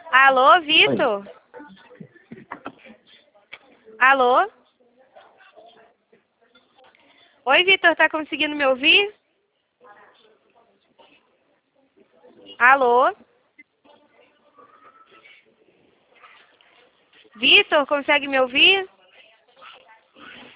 Alô, Oi. Vitor? Alô? Oi, Vitor, tá conseguindo me ouvir? Alô? Vitor, consegue me ouvir?